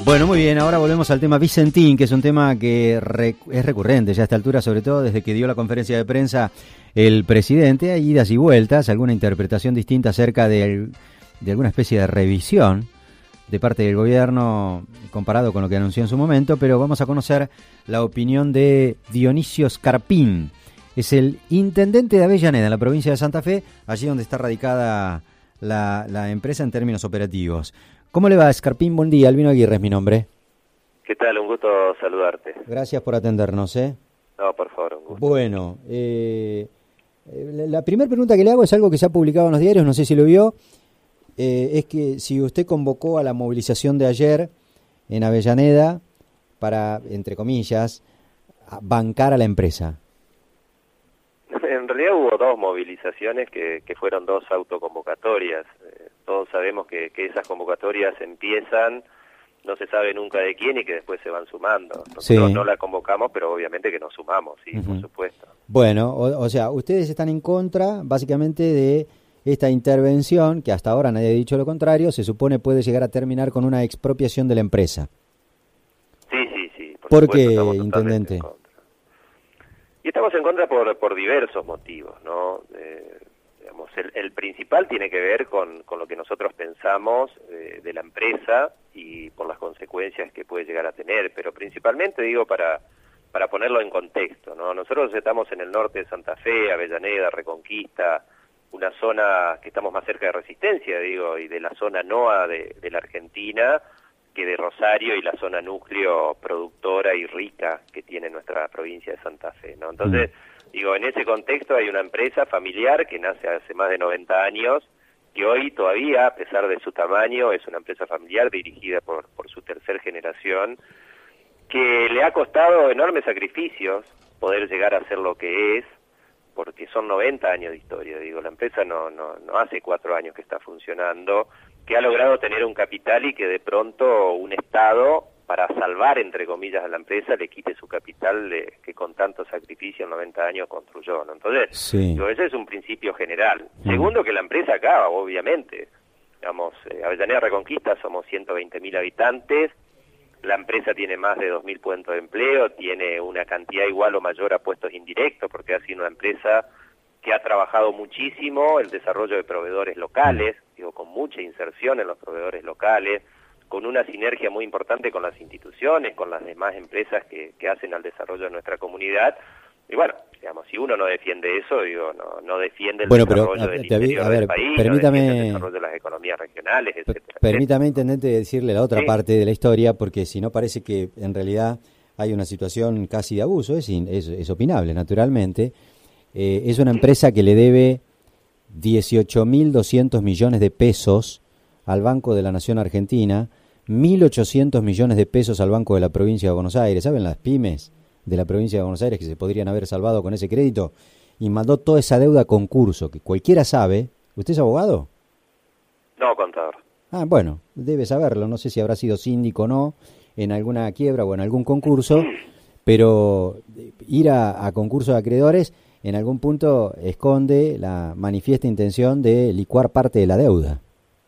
Bueno, muy bien, ahora volvemos al tema Vicentín, que es un tema que es recurrente ya a esta altura, sobre todo desde que dio la conferencia de prensa el presidente. Hay idas y vueltas, alguna interpretación distinta acerca de alguna especie de revisión de parte del gobierno comparado con lo que anunció en su momento, pero vamos a conocer la opinión de Dionisio Scarpín. Es el intendente de Avellaneda, en la provincia de Santa Fe, allí donde está radicada la empresa en términos operativos. ¿Cómo le va, Scarpín? Buen día, Albino Aguirre es mi nombre. ¿Qué tal? Un gusto saludarte. Gracias por atendernos, ¿eh? No, por favor, un gusto. Bueno, la primera pregunta que le hago es algo que se ha publicado en los diarios, no sé si lo vio, es que si usted convocó a la movilización de ayer en Avellaneda para, entre comillas, bancar a la empresa. En realidad hubo dos movilizaciones que fueron dos autoconvocatorias. Todos sabemos que esas convocatorias empiezan, no se sabe nunca de quién y que después se van sumando. Nosotros no la convocamos, pero obviamente que nos sumamos, sí, por supuesto. Bueno, o sea, ustedes están en contra, básicamente, de esta intervención, que hasta ahora nadie ha dicho lo contrario, se supone puede llegar a terminar con una expropiación de la empresa. Sí. ¿Por qué, intendente? Y estamos en contra por diversos motivos, ¿no? El principal tiene que ver con lo que nosotros pensamos de la empresa y por las consecuencias que puede llegar a tener, pero principalmente, digo, para ponerlo en contexto, ¿no? Nosotros estamos en el norte de Santa Fe, Avellaneda, Reconquista, una zona que estamos más cerca de Resistencia, digo, y de la zona NOA de la Argentina, que de Rosario y la zona núcleo productora y rica que tiene nuestra provincia de Santa Fe, ¿no? Entonces, digo, en ese contexto hay una empresa familiar que nace hace más de 90 años, que hoy todavía, a pesar de su tamaño, es una empresa familiar dirigida por su tercera generación, que le ha costado enormes sacrificios poder llegar a ser lo que es, porque son 90 años de historia, digo, la empresa no hace 4 años que está funcionando, que ha logrado tener un capital y que de pronto un Estado, para salvar, entre comillas, a la empresa, le quite su capital que con tanto sacrificio en 90 años construyó, ¿no? Entonces, digo, ese es un principio general. Segundo, que la empresa acaba, obviamente. Digamos, Avellaneda Reconquista somos 120.000 habitantes, la empresa tiene más de 2.000 puestos de empleo, tiene una cantidad igual o mayor a puestos indirectos, porque ha sido una empresa que ha trabajado muchísimo el desarrollo de proveedores locales, digo, con mucha inserción en los proveedores locales, con una sinergia muy importante con las instituciones, con las demás empresas que hacen al desarrollo de nuestra comunidad. Y bueno, digamos, si uno no defiende eso, digo, no defiende el desarrollo del interior del país, permítame, no defiende el desarrollo de las economías regionales, etcétera. Permítame, intendente, decirle la otra parte de la historia, porque si no parece que en realidad hay una situación casi de abuso, es opinable, naturalmente. Es una empresa que le debe 18.200 millones de pesos al Banco de la Nación Argentina, 1.800 millones de pesos al Banco de la Provincia de Buenos Aires. ¿Saben las pymes de la Provincia de Buenos Aires que se podrían haber salvado con ese crédito? Y mandó toda esa deuda a concurso, que cualquiera sabe. ¿Usted es abogado? No, contador. Ah, bueno, debe saberlo. No sé si habrá sido síndico o no en alguna quiebra o en algún concurso, pero ir a concurso de acreedores en algún punto esconde la manifiesta intención de licuar parte de la deuda.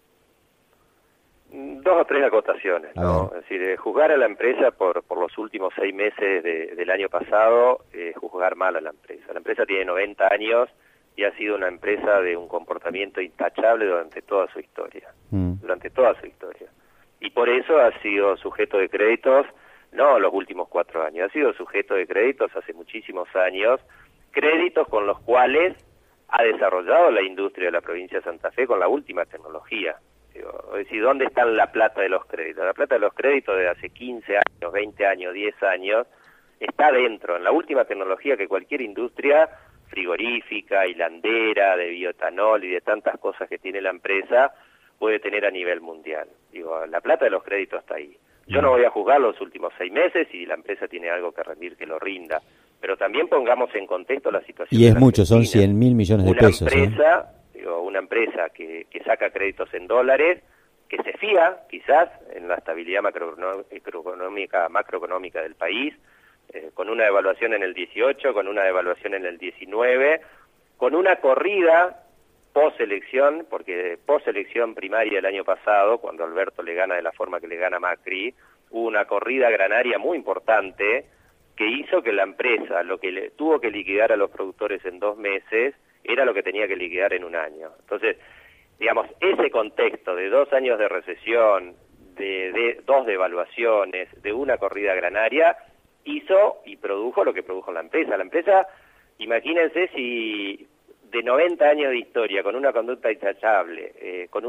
2 o 3 acotaciones, ¿no? Es decir, juzgar a la empresa por los últimos 6 meses del año pasado, juzgar mal a la empresa. La empresa tiene 90 años y ha sido una empresa de un comportamiento intachable durante toda su historia. Durante toda su historia. Y por eso ha sido sujeto de créditos, no los últimos 4 años, ha sido sujeto de créditos hace muchísimos años, créditos con los cuales ha desarrollado la industria de la provincia de Santa Fe con la última tecnología. Es decir, ¿dónde está la plata de los créditos? La plata de los créditos de hace 15 años, 20 años, 10 años, está dentro, en la última tecnología que cualquier industria frigorífica, hilandera, de bioetanol y de tantas cosas que tiene la empresa, puede tener a nivel mundial. Digo, la plata de los créditos está ahí. Yo no voy a juzgar los últimos 6 meses y la empresa tiene algo que rendir que lo rinda, pero también pongamos en contexto la situación. Y es mucho, son 100.000 millones de pesos. Una empresa que saca créditos en dólares, que se fía quizás en la estabilidad macroeconómica del país, con una devaluación en el 18, con una devaluación en el 19, con una corrida post-elección, porque post-elección primaria el año pasado, cuando Alberto le gana de la forma que le gana Macri, hubo una corrida granaria muy importante que hizo que la empresa, lo que tuvo que liquidar a los productores en 2 meses, era lo que tenía que liquidar en 1 año. Entonces, digamos, ese contexto de 2 años de recesión, de 2 devaluaciones, de una corrida granaria, hizo y produjo lo que produjo la empresa. La empresa, imagínense si de 90 años de historia, con una conducta intachable, con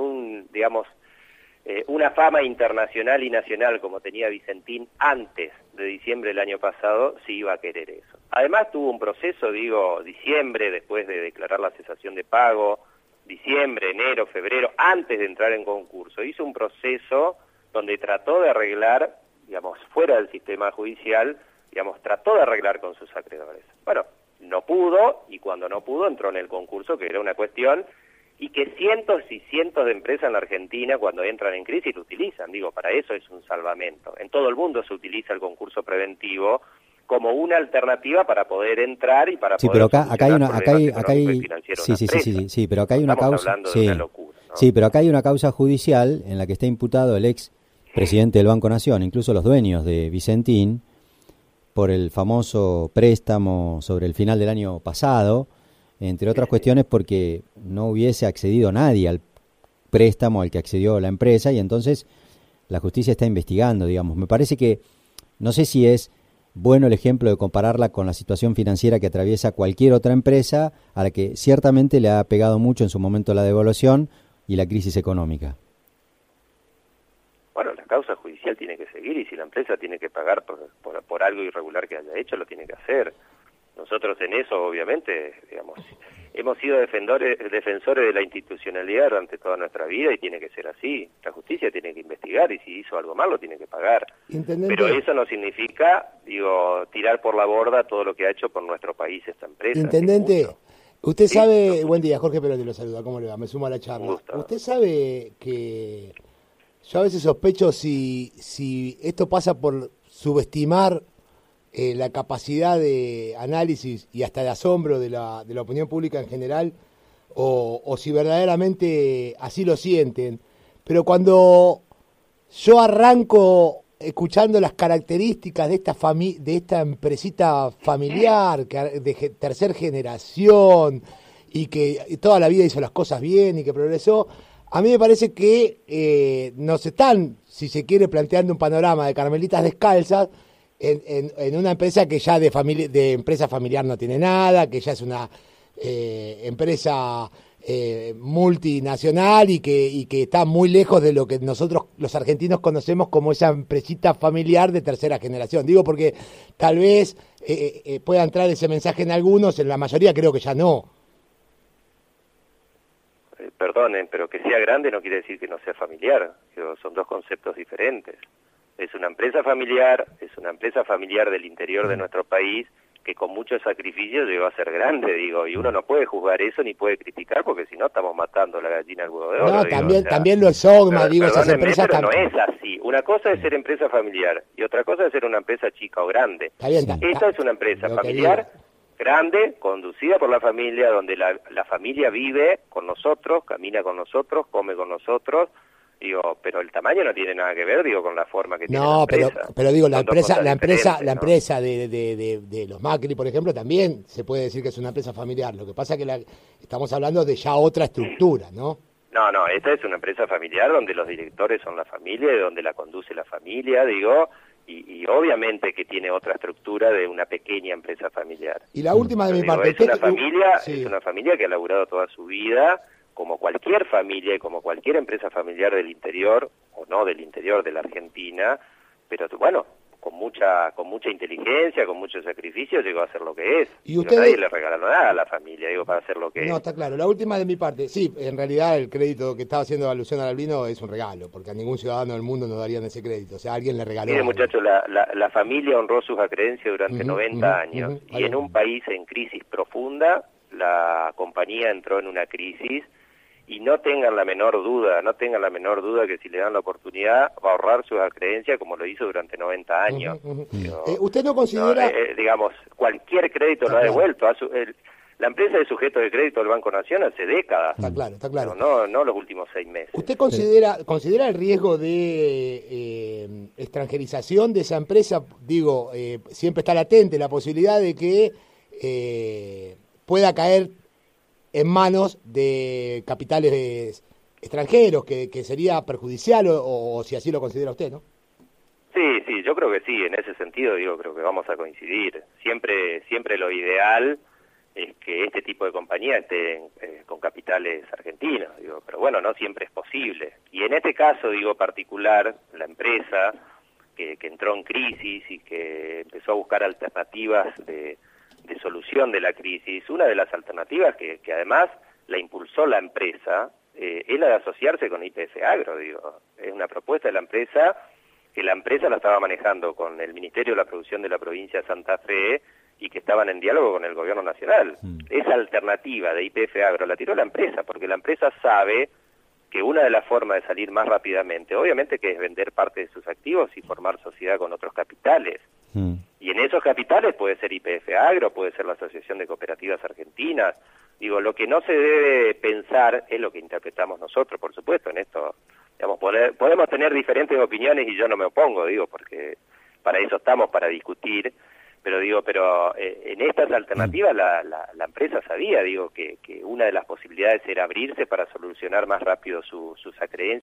una fama internacional y nacional como tenía Vicentín antes de diciembre del año pasado, sí iba a querer eso. Además tuvo un proceso, diciembre, después de declarar la cesación de pago, diciembre, enero, febrero, antes de entrar en concurso, hizo un proceso donde trató de arreglar, fuera del sistema judicial, trató de arreglar con sus acreedores. Bueno, no pudo, y cuando no pudo entró en el concurso, que era una cuestión, y que cientos y cientos de empresas en la Argentina, cuando entran en crisis, lo utilizan. Para eso es un salvamento. En todo el mundo se utiliza el concurso preventivo como una alternativa para poder entrar y para poder pero acá hay una causa, de una locura, ¿no? Sí, pero acá hay una causa judicial en la que está imputado el ex presidente del Banco Nación, incluso los dueños de Vicentín, por el famoso préstamo sobre el final del año pasado, entre otras cuestiones porque no hubiese accedido nadie al préstamo al que accedió la empresa, y entonces la justicia está investigando, Me parece que, no sé si es bueno el ejemplo de compararla con la situación financiera que atraviesa cualquier otra empresa, a la que ciertamente le ha pegado mucho en su momento la devaluación y la crisis económica. Bueno, la causa judicial tiene que seguir, y si la empresa tiene que pagar por algo irregular que haya hecho, lo tiene que hacer. Nosotros en eso, obviamente, hemos sido defensores de la institucionalidad durante toda nuestra vida, y tiene que ser así. La justicia tiene que investigar, y si hizo algo mal lo tiene que pagar. Intendente. Pero eso no significa, tirar por la borda todo lo que ha hecho por nuestro país esta empresa. Intendente, usted sabe... Buen día, Jorge Perotti lo saluda, ¿cómo le va? Me sumo a la charla. Usted sabe que yo a veces sospecho si esto pasa por subestimar la capacidad de análisis y hasta de asombro de la opinión pública en general, o si verdaderamente así lo sienten. Pero cuando yo arranco escuchando las características de esta empresita familiar, de tercera generación, y que toda la vida hizo las cosas bien y que progresó, a mí me parece que nos están, si se quiere, planteando un panorama de carmelitas descalzas en una empresa que ya de empresa familiar no tiene nada, que ya es una empresa multinacional y que está muy lejos de lo que nosotros los argentinos conocemos como esa empresita familiar de tercera generación. Digo porque tal vez pueda entrar ese mensaje en algunos, en la mayoría creo que ya no. Perdonen, pero que sea grande no quiere decir que no sea familiar. Son 2 conceptos diferentes. Es una empresa familiar del interior de nuestro país, que con mucho sacrificio llegó a ser grande, y uno no puede juzgar eso ni puede criticar, porque si no estamos matando la gallina al huevo de oro. No, también lo son, esas empresas pero no es así. Una cosa es ser empresa familiar y otra cosa es ser una empresa chica o grande. Esta es una empresa familiar grande, conducida por la familia, donde la familia vive con nosotros, camina con nosotros, come con nosotros. Pero el tamaño no tiene nada que ver, con la forma que tiene la empresa. Pero digo, la empresa de los Macri, por ejemplo, también se puede decir que es una empresa familiar. Lo que pasa es que estamos hablando de ya otra estructura, ¿no? No, esta es una empresa familiar donde los directores son la familia, donde la conduce la familia, y obviamente que tiene otra estructura de una pequeña empresa familiar. Y la última de mi parte... Es una familia que ha laburado toda su vida, como cualquier familia y como cualquier empresa familiar del interior, o no del interior de la Argentina, pero con mucha inteligencia, con mucho sacrificio, llegó a ser lo que es. ¿Y usted nadie le regaló nada a la familia, para hacer lo que es. No, está claro. La última de mi parte, sí, en realidad el crédito que estaba haciendo alusión al Albino es un regalo, porque a ningún ciudadano del mundo nos darían ese crédito. O sea, alguien le regaló. Mire, muchachos, la familia honró sus acreencias durante 90 años, y en un país en crisis profunda, la compañía entró en una crisis. Y no tengan la menor duda que si le dan la oportunidad va a ahorrar sus acreencias como lo hizo durante 90 años. ¿Usted no considera...? Cualquier crédito lo ha devuelto. La empresa es sujeto de crédito del Banco Nación hace décadas. Está claro, está claro. No los últimos 6 meses. ¿Usted considera el riesgo de extranjerización de esa empresa? Digo, siempre está latente la posibilidad de que pueda caer en manos de capitales extranjeros, que sería perjudicial o si así lo considera usted, ¿no? Sí, yo creo que sí, en ese sentido creo que vamos a coincidir. Siempre lo ideal es que este tipo de compañía esté con capitales argentinos, pero bueno, no siempre es posible. Y en este caso, particular, la empresa que entró en crisis y que empezó a buscar alternativas de solución de la crisis, una de las alternativas que además la impulsó la empresa es la de asociarse con YPF Agro, es una propuesta de la empresa que la empresa la estaba manejando con el Ministerio de la Producción de la provincia de Santa Fe y que estaban en diálogo con el gobierno nacional. Esa alternativa de YPF Agro la tiró la empresa, porque la empresa sabe que una de las formas de salir más rápidamente, obviamente que es vender parte de sus activos y formar sociedad con otros capitales. Y en esos capitales puede ser YPF Agro, puede ser la Asociación de Cooperativas Argentinas. Lo que no se debe pensar es lo que interpretamos nosotros, por supuesto, en esto. Podemos tener diferentes opiniones y yo no me opongo, porque para eso estamos, para discutir, pero en estas alternativas la empresa sabía, que una de las posibilidades era abrirse para solucionar más rápido sus acreencias.